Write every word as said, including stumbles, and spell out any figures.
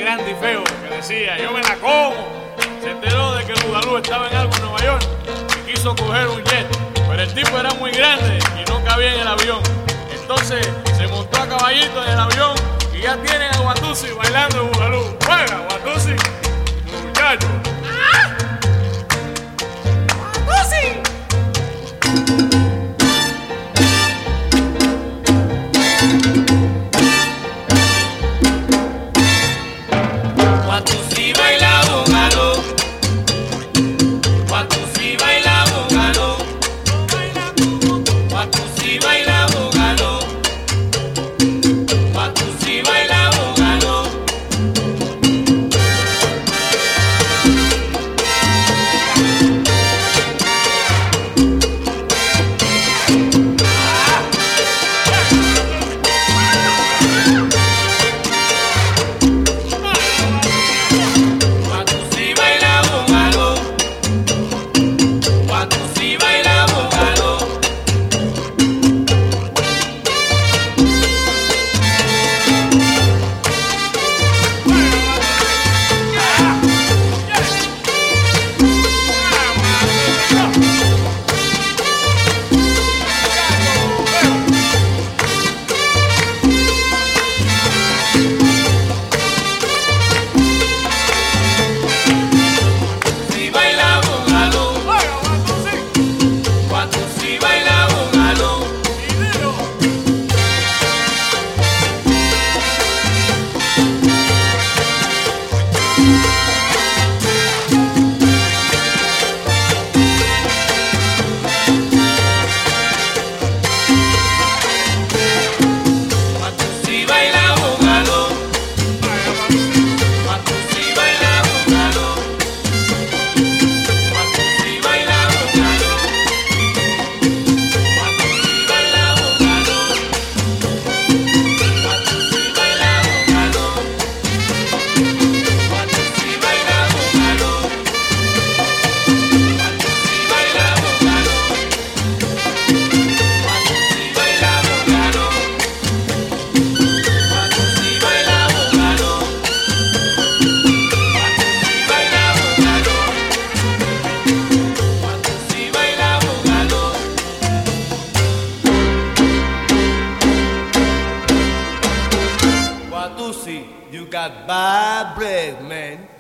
grande y feo que decía, yo me la como. Se enteró de que el Bugalú estaba en algo en Nueva York y quiso coger un jet, pero el tipo era muy grande y no cabía en el avión. Entonces se montó a caballito en el avión y ya tienen a Watusi bailando el Bugalú. ¡Juega, Watusi! ¡Muchacho! ¡Ah! ¡Watusi! Watusi baila Bugalú, Watusi baila Bugalú, Watusi baila Bugalú, Watusi baila Bugalú. Watusi baila Bugalú, Watusi baila Bugalú. Watusi baila Bugalú, Watusi baila Bugalú. Watusi baila Bugalú, Watusi baila Bugalú, Watusi baila Bugalú, Watusi baila Bugalú, Watusi baila Bugalú, Watusi baila Bugalú, Watusi baila Bugalú, Watusi baila Bugalú, Watusi baila Bugalú, Watusi baila Bugalú, Watusi baila Bugalú. Watusi, you got bad breath, man.